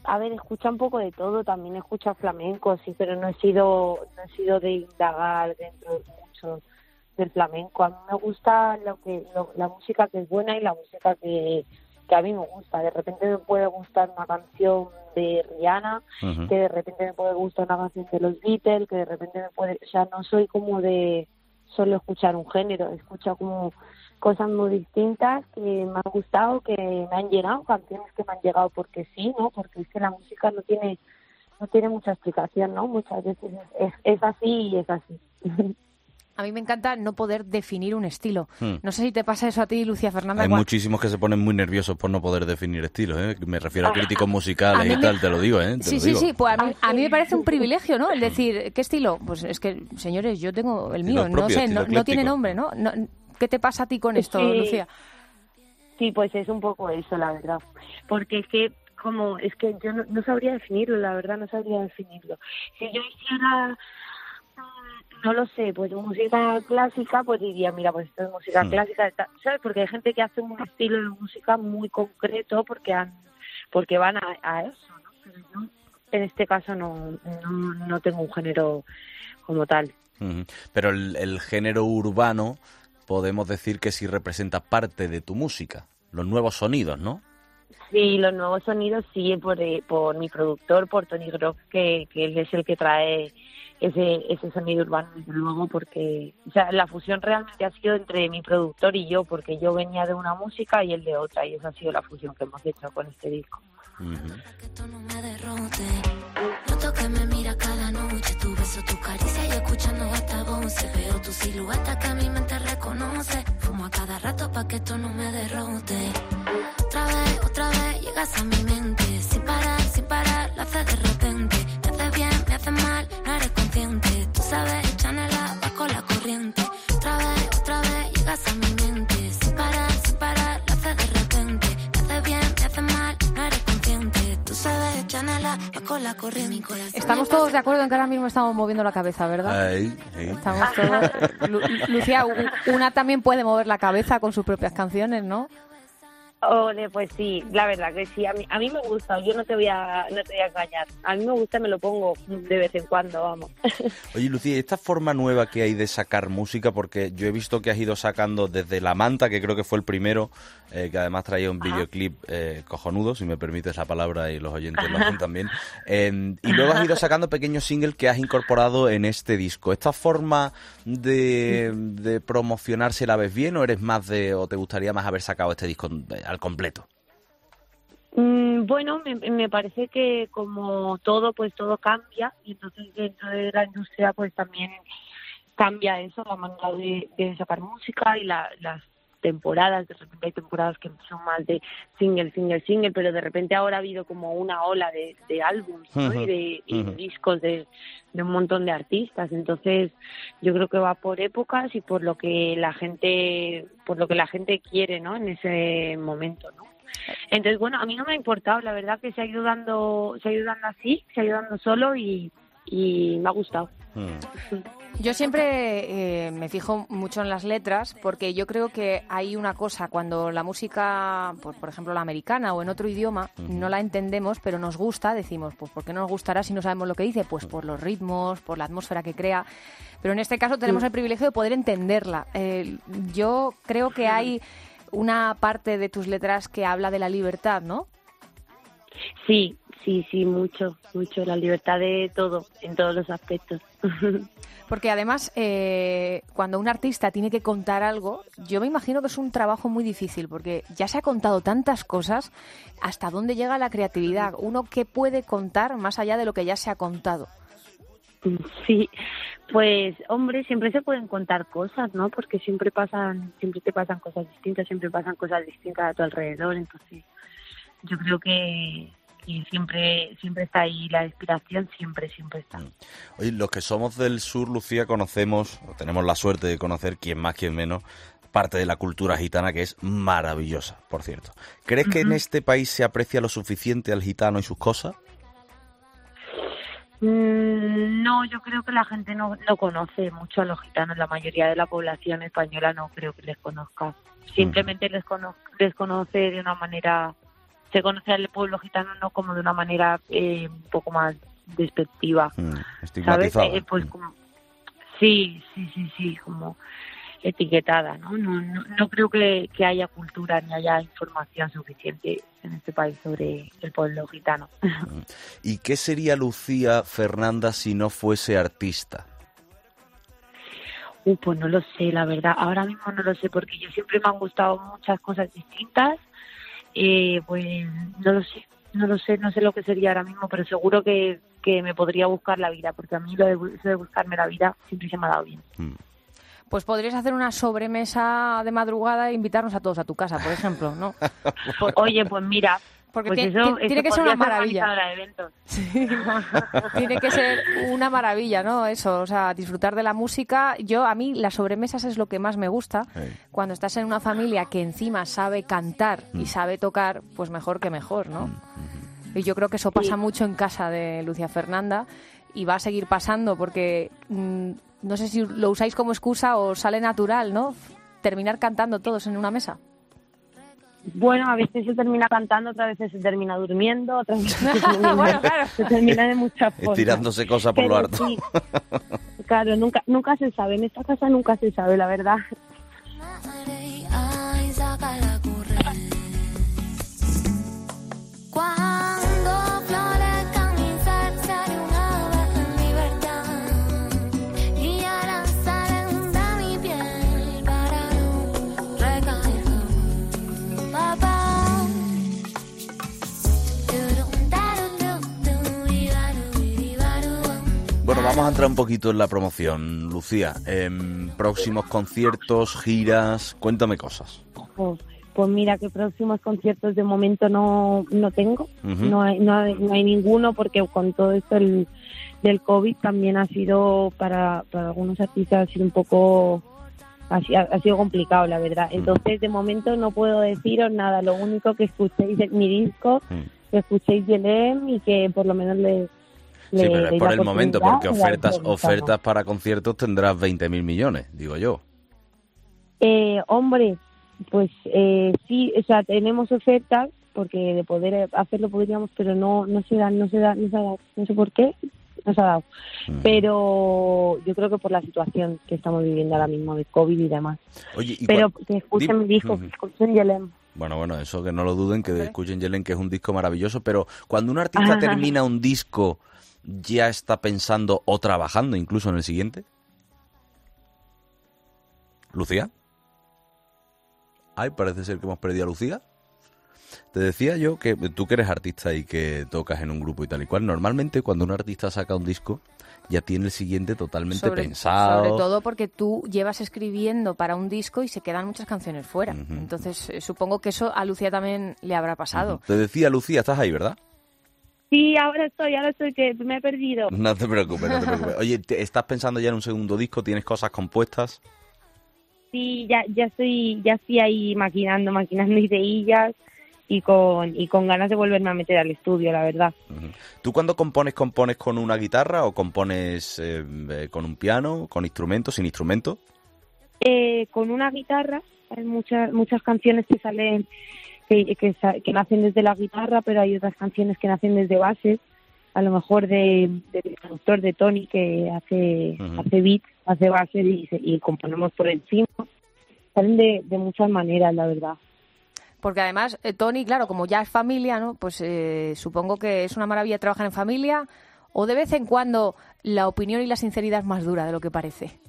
S: a ver, escucha un poco de todo, también escucha flamenco, sí, pero no he sido, no he sido de indagar dentro de mucho del flamenco. A mí me gusta lo que, lo, la música que es buena y la música que, que a mí me gusta. De repente me puede gustar una canción de Rihanna, uh-huh. que de repente me puede gustar una canción de los Beatles, que de repente me puede, o sea, no soy como de solo escuchar un género, escucho como cosas muy distintas que me han gustado, que me han llegado, canciones que me han llegado porque sí, ¿no? Porque es que la música no tiene no tiene mucha explicación, ¿no? Muchas veces es, es así y es así.
D: A mí me encanta no poder definir un estilo. Hmm. No sé si te pasa eso a ti, Lucía Fernanda.
C: Hay
D: cual...
C: muchísimos que se ponen muy nerviosos por no poder definir estilos, ¿eh? Me refiero a críticos musicales y tal, me... te lo digo, ¿eh? Te
D: sí,
C: lo
D: sí,
C: digo.
D: sí. Pues a mí, a mí me parece un privilegio, ¿no? El decir, ¿qué estilo? Pues es que, señores, yo tengo el mío. Propio, no sé, no, no tiene nombre, ¿no? no ¿Qué te pasa a ti con esto,
S: sí.
D: Lucía?
S: Sí, pues es un poco eso, la verdad. Porque es que, como, es que yo no, no sabría definirlo, la verdad, no sabría definirlo. Si yo hiciera... no lo sé, pues música clásica, pues diría, mira, pues esto es música sí. clásica, ¿sabes? Porque hay gente que hace un estilo de música muy concreto porque han, porque van a, a eso, ¿no? Pero yo, en este caso, no, no, no tengo un género como tal.
C: Uh-huh. Pero el, el género urbano, podemos decir que sí representa parte de tu música, los nuevos sonidos, ¿no?
S: Sí, los nuevos sonidos sí, por, por mi productor, por Tony Groff, que, que él es el que trae ese ese sonido urbano, desde luego, porque o sea, la fusión realmente ha sido entre mi productor y yo, porque yo venía de una música y él de otra, y esa ha sido la fusión que hemos hecho con este disco.
H: Uh-huh. Noto que me mira cada noche, tu beso, tu caricia y escuchando hasta voces, veo tu silueta que mi mente reconoce, fumo a cada rato pa' que esto no me derrote. Otra vez, otra vez llegas a mi mente, sin parar, sin parar, lo haces de repente, me haces bien, me haces mal, no eres consciente, tú sabes, chanela, va con la corriente. Otra vez, otra vez llegas a mi mente, sin parar, sin parar, lo haces de repente, me haces bien, me haces mal, no eres consciente, tú sabes, chanela, va con la corriente.
D: Estamos todos de acuerdo en que ahora mismo estamos moviendo la cabeza, ¿verdad?
C: Ay, ay.
D: Estamos todos... Lu- Lucía, una también puede mover la cabeza con sus propias canciones, ¿no?
S: Ole, pues sí, la verdad que sí, a mí, a mí me gusta, yo no te voy a no te voy a engañar, a mí me gusta, me lo pongo de vez en cuando, vamos.
C: Oye, Lucía, esta forma nueva que hay de sacar música, porque yo he visto que has ido sacando desde La Manta, que creo que fue el primero, eh, que además traía un videoclip eh, cojonudo, si me permites la palabra y los oyentes lo hacen también, eh, y luego has ido sacando pequeños singles que has incorporado en este disco. ¿Esta forma de, de promocionarse la ves bien o eres más de, o te gustaría más haber sacado este disco al completo?
S: Mm, bueno, me, me parece que como todo, pues todo cambia, y entonces dentro de la industria pues también cambia eso, la manera de, de sacar música y la, las temporadas. De repente hay temporadas que son más de single, single, single, pero de repente ahora ha habido como una ola de, de álbums, ¿no? Uh-huh. y de y uh-huh. discos de, de un montón de artistas. Entonces yo creo que va por épocas y por lo que la gente por lo que la gente quiere, ¿no? En ese momento, ¿no? Entonces, bueno, a mí no me ha importado, la verdad que se ha ido dando se ha ido dando así, se ha ido dando solo y, y me ha gustado.
C: Uh-huh.
D: Yo siempre eh, me fijo mucho en las letras porque yo creo que hay una cosa, cuando la música, pues, por ejemplo la americana o en otro idioma, uh-huh. no la entendemos, pero nos gusta, decimos, pues ¿por qué no nos gustará si no sabemos lo que dice? Pues por los ritmos, por la atmósfera que crea, pero en este caso tenemos el privilegio de poder entenderla. Eh, yo creo que hay una parte de tus letras que habla de la libertad, ¿no?
S: Sí, sí, sí, mucho, mucho, la libertad de todo, en todos los aspectos.
D: Porque además, eh, cuando un artista tiene que contar algo, yo me imagino que es un trabajo muy difícil, porque ya se ha contado tantas cosas, ¿hasta dónde llega la creatividad? ¿Uno qué puede contar más allá de lo que ya se ha contado?
S: Sí, pues, hombre, siempre se pueden contar cosas, ¿no? Porque siempre pasan, siempre te pasan cosas distintas, siempre pasan cosas distintas a tu alrededor, entonces yo creo que... y siempre siempre está ahí la inspiración, siempre, siempre está.
C: Oye, los que somos del sur, Lucía, conocemos, o tenemos la suerte de conocer, quien más, quien menos, parte de la cultura gitana, que es maravillosa, por cierto. ¿Crees uh-huh. que en este país se aprecia lo suficiente al gitano y sus cosas?
S: Mm, no, yo creo que la gente no, no conoce mucho a los gitanos, la mayoría de la población española no creo que les conozca. Simplemente uh-huh. les, cono- les conoce de una manera sé conocer al pueblo gitano no como de una manera eh, un poco más despectiva,
C: Mm,
S: ¿sabes?
C: estigmatizada.
S: Eh, pues como, sí, sí, sí, sí, como etiquetada, ¿no? No, no, no creo que, que haya cultura ni haya información suficiente en este país sobre el pueblo gitano.
C: ¿Y qué sería Lucía Fernanda si no fuese artista?
S: Uh, pues no lo sé, la verdad. Ahora mismo no lo sé porque yo siempre me han gustado muchas cosas distintas. Eh, pues no lo sé, no lo sé, no sé lo que sería ahora mismo, pero seguro que, que me podría buscar la vida, porque a mí lo de, eso de buscarme la vida siempre se me ha dado bien.
D: Pues podrías hacer una sobremesa de madrugada e invitarnos a todos a tu casa, por ejemplo, ¿no? Por-
S: Oye, pues mira,
D: Porque
S: pues
D: ti-
S: eso,
D: ti- tiene
S: eso
D: que ser una
S: podría
D: maravilla.
S: organizadora de eventos.
D: Tiene que ser una maravilla, ¿no? Eso, o sea, disfrutar de la música. Yo, a mí, las sobremesas es lo que más me gusta. Cuando estás en una familia que encima sabe cantar y sabe tocar, pues mejor que mejor, ¿no? Y yo creo que eso pasa mucho en casa de Lucía Fernanda y va a seguir pasando porque mm, no sé si lo usáis como excusa o sale natural, ¿no? Terminar cantando todos en una mesa.
S: Bueno, a veces se termina cantando, otras veces se termina durmiendo, otras veces se termina,
D: Bueno, claro.
S: se termina de muchas formas.
C: Estirándose cosas por lo
S: Pero
C: harto.
S: sí, claro, nunca, nunca se sabe, en esta casa nunca se sabe, la verdad.
H: Ay, sácala a correr. Cuando florezca mi ser, seré una ave en libertad. Y ahora salen de mi piel para no recaer. Papá.
C: Bueno, vamos a entrar un poquito en la promoción, Lucía. Em, próximos conciertos, giras, cuéntame cosas.
S: Pues, pues mira, que próximos conciertos de momento no, no tengo,
C: Ujú.
S: no, hay, no, hay, no hay ninguno porque con todo esto el, del COVID también ha sido, para, para algunos artistas ha sido un poco, ha, si- ha sido complicado la verdad. Entonces de momento no puedo deciros nada, lo único que escuchéis es mi disco, que escuchéis Yelem y que por lo menos le...
C: Sí,
S: le
C: pero es
S: deis
C: por
S: la
C: el momento,
S: oportunidad
C: porque
S: de dar
C: ofertas
S: entrevistas, ¿no?
C: ofertas para conciertos tendrás veinte mil millones, digo yo.
S: Eh, hombre, pues eh, sí, o sea, tenemos ofertas porque de poder hacerlo podríamos, pero no no se dan, no se da, no se ha dado, no sé por qué, no se ha dado. Pero yo creo que por la situación que estamos viviendo ahora mismo de COVID y demás.
C: Oye, ¿y
S: Pero
C: cuál-
S: que escuchen
C: Dime.
S: mi disco,
C: Ujú.
S: que escuchen Yelem.
C: Bueno, bueno, eso que no lo duden, que escuchen Yelen, que es un disco maravilloso, pero cuando un artista
S: Ajá.
C: termina un disco, ¿ya está pensando o trabajando incluso en el siguiente? ¿Lucía? Ay, parece ser que hemos perdido a Lucía. Te decía yo que tú que eres artista y que tocas en un grupo y tal y cual, normalmente cuando un artista saca un disco, ya tiene el siguiente totalmente
D: Sobre,
C: pensado.
D: sobre todo porque tú llevas escribiendo para un disco y se quedan muchas canciones fuera. Entonces, eh, supongo que eso a Lucía también le habrá pasado.
C: Te decía, Lucía, estás ahí, ¿verdad?
S: Sí, ahora estoy, ahora estoy, que me he perdido.
C: No te preocupes, no te preocupes. Oye, ¿te- ¿estás pensando ya en un segundo disco? ¿Tienes cosas compuestas?
S: Sí, ya ya estoy ya estoy ahí maquinando, maquinando ideillas y con y con ganas de volverme a meter al estudio, la verdad.
C: ¿Tú cuando compones, compones con una guitarra o compones eh, eh, con un piano, con instrumentos, sin instrumento?
S: Eh, con una guitarra, hay muchas muchas canciones que salen que, que, sa- que nacen desde la guitarra, pero hay otras canciones que nacen desde bases, a lo mejor de, del productor de Tony que hace
C: Ujú.
S: hace beats, hace bases y, se- y componemos por encima. Salen de, de muchas maneras, la verdad.
D: Porque además, eh, Tony, claro, como ya es familia, ¿no? Pues eh, supongo que es una maravilla trabajar en familia o de vez en cuando la opinión y la sinceridad es más dura de lo que parece.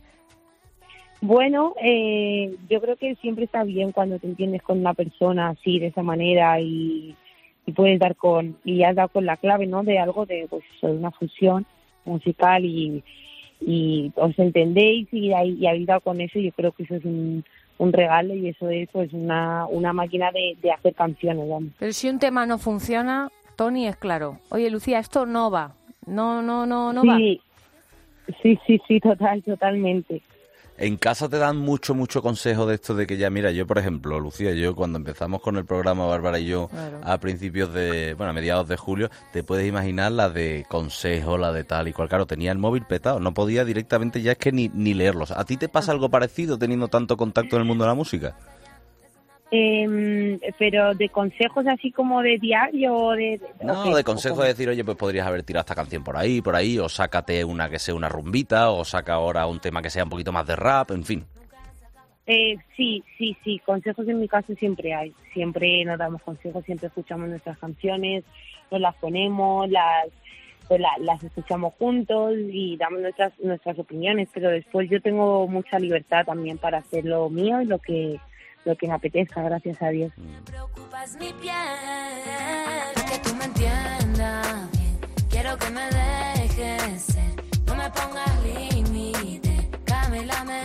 S: Bueno, eh, yo creo que siempre está bien cuando te entiendes con una persona así, de esa manera, y, y puedes dar con, y has dado con la clave, ¿no? De algo de, pues, de una fusión musical y, y os entendéis y, hay- y habéis dado con eso, y yo creo que eso es un, un regalo y eso es, pues, una, una máquina de, de hacer canciones, vamos.
D: Pero si un tema no funciona, Tony es claro. Oye, Lucía, esto no va. No, no, no, no va.
S: Sí, sí, sí, sí, total, totalmente.
C: En casa te dan mucho, mucho consejo de esto de que ya, mira, yo por ejemplo, Lucía, yo cuando empezamos con el programa, Bárbara y yo,
D: Claro.
C: a principios de, bueno, a mediados de julio, te puedes imaginar la de consejo, la de tal y cual. Claro, tenía el móvil petado, no podía directamente ya es que ni, ni leerlos. ¿A ti te pasa algo parecido teniendo tanto contacto en el mundo de la música?
S: Eh, pero de consejos así como de diario o de...
C: No,
S: okay,
C: de consejo de decir, oye, pues podrías haber tirado esta canción por ahí, por ahí, o sácate una que sea una rumbita, o saca ahora un tema que sea un poquito más de rap, en fin.
S: Eh, sí, sí, sí, consejos en mi caso siempre hay, siempre nos damos consejos, siempre escuchamos nuestras canciones, nos las ponemos, las pues la, las escuchamos juntos y damos nuestras nuestras opiniones, pero después yo tengo mucha libertad también para hacer lo mío y lo que lo que me apetezca, gracias a Dios.
H: Me preocupas mi piel, que tú me entiendas bien, quiero que me dejes ser, no me pongas límite, cámbiame.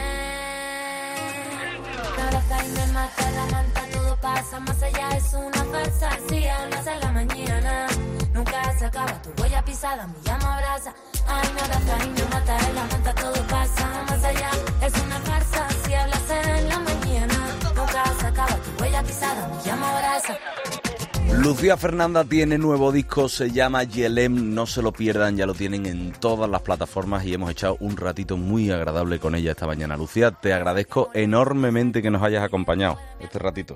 H: Y me mata la manta, todo pasa más allá, es una farsa. Si hablas en la mañana, nunca se acaba tu huella pisada, mi llama abraza. Ay, nada cae, me mata la manta, todo pasa más allá, es una farsa. Si hablas en la mañana, nunca se acaba tu huella pisada, mi llama abraza.
C: Lucía Fernanda tiene nuevo disco, se llama Yelem, no se lo pierdan, ya lo tienen en todas las plataformas y hemos echado un ratito muy agradable con ella esta mañana. Lucía, te agradezco enormemente que nos hayas acompañado este ratito.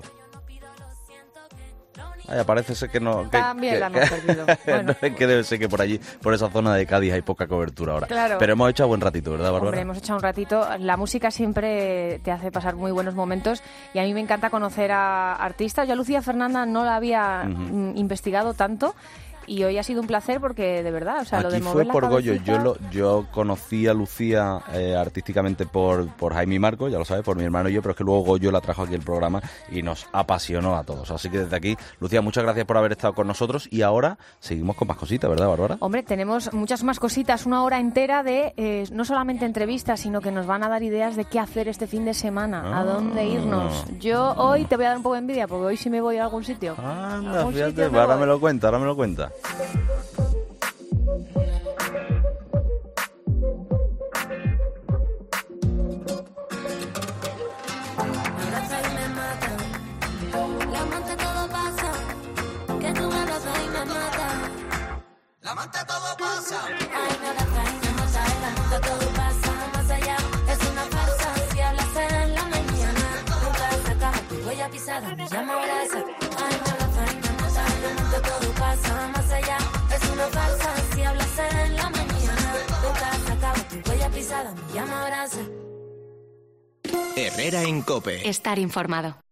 C: Ay, parece ser que no... Que,
D: También
C: que,
D: la hemos perdido. Bueno.
C: que debe ser que por allí, por esa zona de Cádiz hay poca cobertura ahora.
D: Claro.
C: Pero hemos echado buen ratito, ¿verdad, Bárbara?
D: Hombre, hemos echado un ratito. La música siempre te hace pasar muy buenos momentos y a mí me encanta conocer a artistas. Yo a Lucía Fernanda no la había uh-huh. investigado tanto y hoy ha sido un placer porque, de verdad, o sea,
C: Aquí
D: lo de
C: fue
D: mover la
C: por Goyo.
D: cabecita...
C: Yo lo, yo conocí a Lucía eh, artísticamente por, por Jaime y Marco, ya lo sabes, por mi hermano y yo, pero es que luego Goyo la trajo aquí al programa y nos apasionó a todos. Así que desde aquí, Lucía, muchas gracias por haber estado con nosotros y ahora seguimos con más cositas, ¿verdad, Bárbara?
D: Hombre, tenemos muchas más cositas, una hora entera de eh, no solamente entrevistas, sino que nos van a dar ideas de qué hacer este fin de semana, ah. a dónde irnos. Yo hoy te voy a dar un poco de envidia porque hoy sí me voy a algún sitio.
C: Anda, algún fíjate, sitio me ahora voy. me lo cuenta, ahora me lo cuenta.
H: La manta todo pasa. Ay, nada cae, me mata, la manta todo pasa. Más allá, es una farsa. Si hablas en la mañana, nunca se acaba tu huella pisada, me llama abraza. Ay, nada cae, me mata, la manta todo pasa. Más allá, es una farsa. Si hablas en la mañana, nunca se acaba tu huella pisada, me llama abraza.
B: Herrera en COPE.
F: Estar informado.